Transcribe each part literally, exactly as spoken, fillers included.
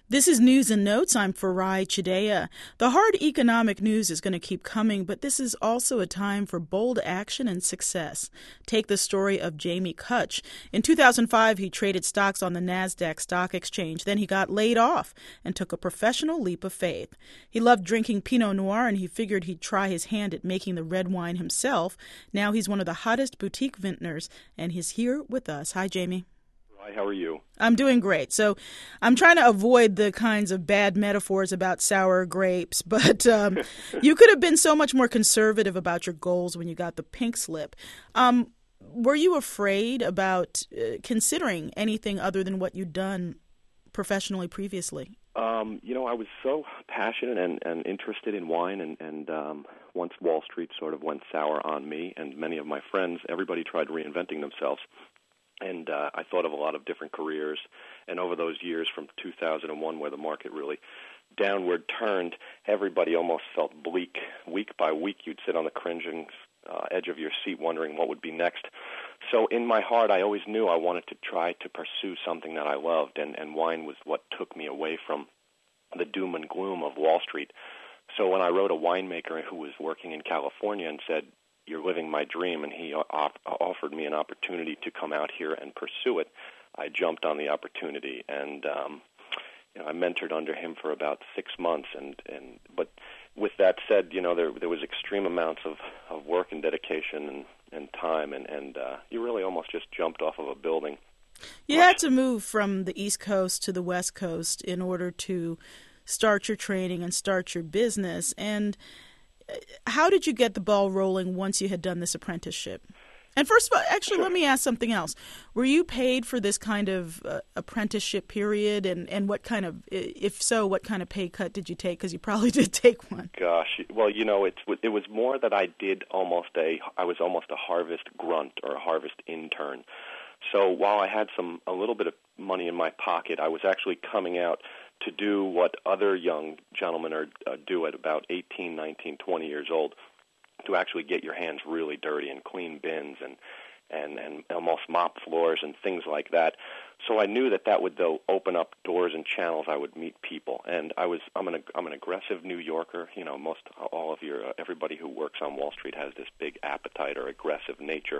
This is News and Notes. I'm Farai Chideya. The hard economic news is going to keep coming, but this is also a time for bold action and success. Take the story of Jamie Kutch. In two thousand five, he traded stocks on the NASDAQ stock exchange. Then he got laid off and took a professional leap of faith. He loved drinking Pinot Noir, and he figured he'd try his hand at making the red wine himself. Now he's one of the hottest boutique vintners, and he's here with us. Hi, Jamie. Hi, how are you? I'm doing great. So I'm trying to avoid the kinds of bad metaphors about sour grapes, but um, you could have been so much more conservative about your goals when you got the pink slip. Um, were you afraid about uh, considering anything other than what you'd done professionally previously? Um, you know, I was so passionate and, and interested in wine, and, and um, once Wall Street sort of went sour on me and many of my friends, everybody tried reinventing themselves. And uh, I thought of a lot of different careers, and over those years from two thousand one, where the market really downward turned, everybody almost felt bleak. Week by week, you'd sit on the cringing uh, edge of your seat wondering what would be next. So in my heart, I always knew I wanted to try to pursue something that I loved, and, and wine was what took me away from the doom and gloom of Wall Street. So when I wrote a winemaker who was working in California and said, "You're living my dream," and he op- offered me an opportunity to come out here and pursue it, I jumped on the opportunity, and um, you know, I mentored under him for about six months. And, and but with that said, you know, there there was extreme amounts of, of work and dedication and, and time, and and uh, you really almost just jumped off of a building. You had to move from the East Coast to the West Coast in order to start your training and start your business. And how did you get the ball rolling once you had done this apprenticeship? And first of all, actually, Sure. Let me ask something else. Were you paid for this kind of uh, apprenticeship period? And, and what kind of, if so, what kind of pay cut did you take? Because you probably did take one. Gosh, well, you know, it's it was more that I did almost a, I was almost a harvest grunt or a harvest intern. So while I had some, a little bit of money in my pocket, I was actually coming out to do what other young gentlemen are, uh, do at about eighteen, nineteen, twenty years old, to actually get your hands really dirty and clean bins and, and, and almost mop floors and things like that. So I knew that that would, though, open up doors and channels. I would meet people. And I was, I'm an, I'm an aggressive New Yorker. You know, most, all of your, uh, everybody who works on Wall Street has this big appetite or aggressive nature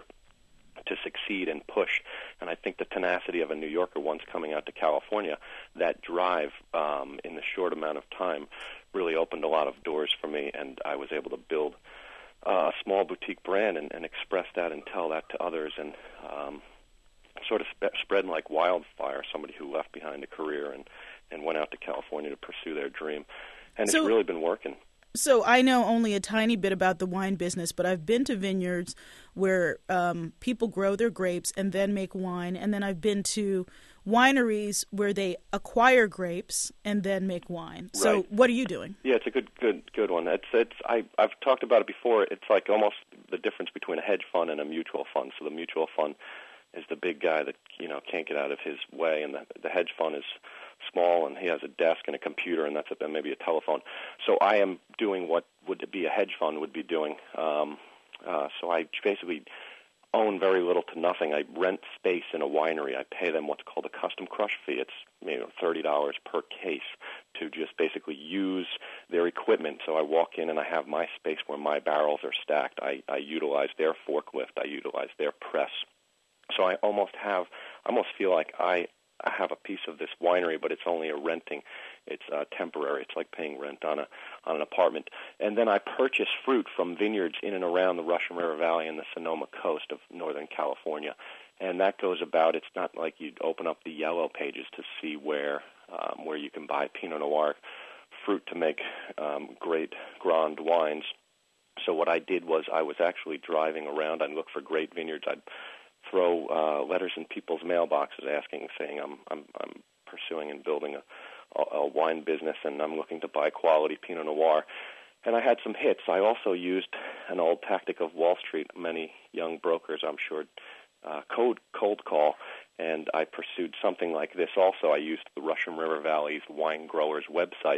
to succeed and push. And I think the tenacity of a New Yorker once coming out to California, that drive um, in the short amount of time really opened a lot of doors for me, and I was able to build uh, a small boutique brand and, and express that and tell that to others, and um, sort of sp- spread like wildfire, somebody who left behind a career and, and went out to California to pursue their dream. And So- it's really been working. So I know only a tiny bit about the wine business, but I've been to vineyards where um, people grow their grapes and then make wine, and then I've been to wineries where they acquire grapes and then make wine. So Right. what are you doing? Yeah, it's a good, good, good one. It's, it's. I, I've talked about it before. It's like almost the difference between a hedge fund and a mutual fund. So the mutual fund is the big guy that you know can't get out of his way, and the, the hedge fund is small, and he has a desk and a computer, and that's it, then maybe a telephone. So I am doing what would be a hedge fund would be doing. Um, uh, so I basically own very little to nothing. I rent space in a winery. I pay them what's called a custom crush fee. It's you know thirty dollars per case to just basically use their equipment. So I walk in and I have my space where my barrels are stacked. I, I utilize their forklift. I utilize their press. So I almost have, I almost feel like I I have a piece of this winery, but it's only a renting. It's uh, temporary. It's like paying rent on a on an apartment. And then I purchase fruit from vineyards in and around the Russian River Valley and the Sonoma coast of Northern California. And that goes about, it's not like you'd open up the yellow pages to see where um, where you can buy Pinot Noir fruit to make um, great Grand wines. So what I did was I was actually driving around. I'd look for great vineyards. I'd throw uh, letters in people's mailboxes asking, saying I'm I'm, I'm pursuing and building a, a, a wine business, and I'm looking to buy quality Pinot Noir. And I had some hits. I also used an old tactic of Wall Street. Many young brokers, I'm sure, uh, code cold call, and I pursued something like this also. I used the Russian River Valley's wine growers website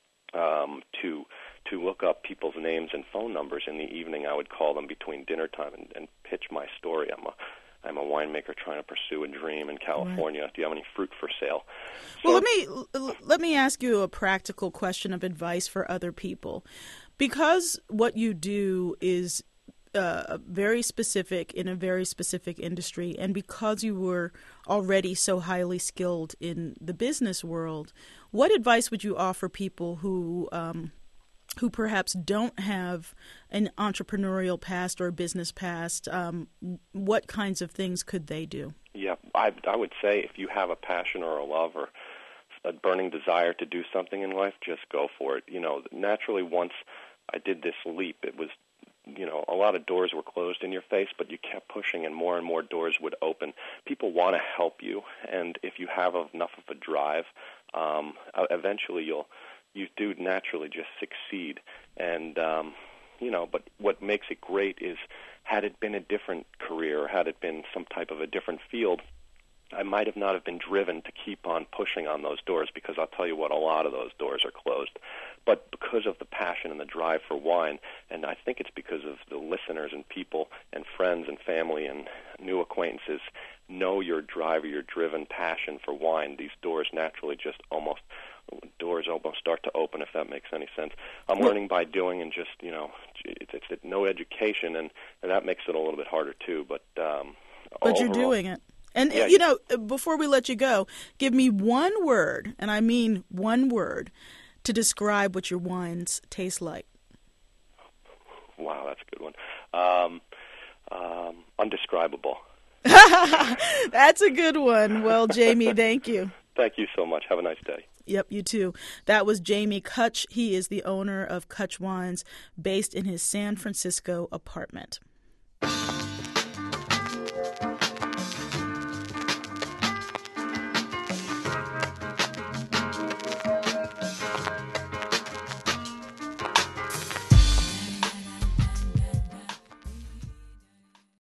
um, to to look up people's names and phone numbers. In the evening, I would call them between dinner time and, and pitch my story. I'm a I'm a winemaker trying to pursue a dream in California. Right. Do you have any fruit for sale? So, well, let me let me ask you a practical question of advice for other people. Because what you do is uh, very specific in a very specific industry, and because you were already so highly skilled in the business world, what advice would you offer people who um, who perhaps don't have an entrepreneurial past or a business past? Um, what kinds of things could they do? Yeah, I, I would say if you have a passion or a love or a burning desire to do something in life, just go for it. You know, naturally, once I did this leap, it was, you know, a lot of doors were closed in your face, but you kept pushing and more and more doors would open. People want to help you, and if you have enough of a drive, um, eventually you'll you do naturally just succeed. And, um, you know, but what makes it great is had it been a different career or had it been some type of a different field, I might have not have been driven to keep on pushing on those doors, because I'll tell you what, a lot of those doors are closed. But because of the passion and the drive for wine, and I think it's because of the listeners and people and friends and family and new acquaintances know your drive or your driven passion for wine, these doors naturally just almost doors almost start to open, if that makes any sense. I'm well, learning by doing, and just, you know, it's, it's, it's no education, and, and that makes it a little bit harder too. But um, but overall, you're doing it. And, yeah, you know, before we let you go, give me one word, and I mean one word, to describe what your wines taste like. Wow, that's a good one. Um, um, undescribable. That's a good one. Well, Jamie, thank you. Thank you so much. Have a nice day. Yep, you too. That was Jamie Kutch. He is the owner of Kutch Wines, based in his San Francisco apartment.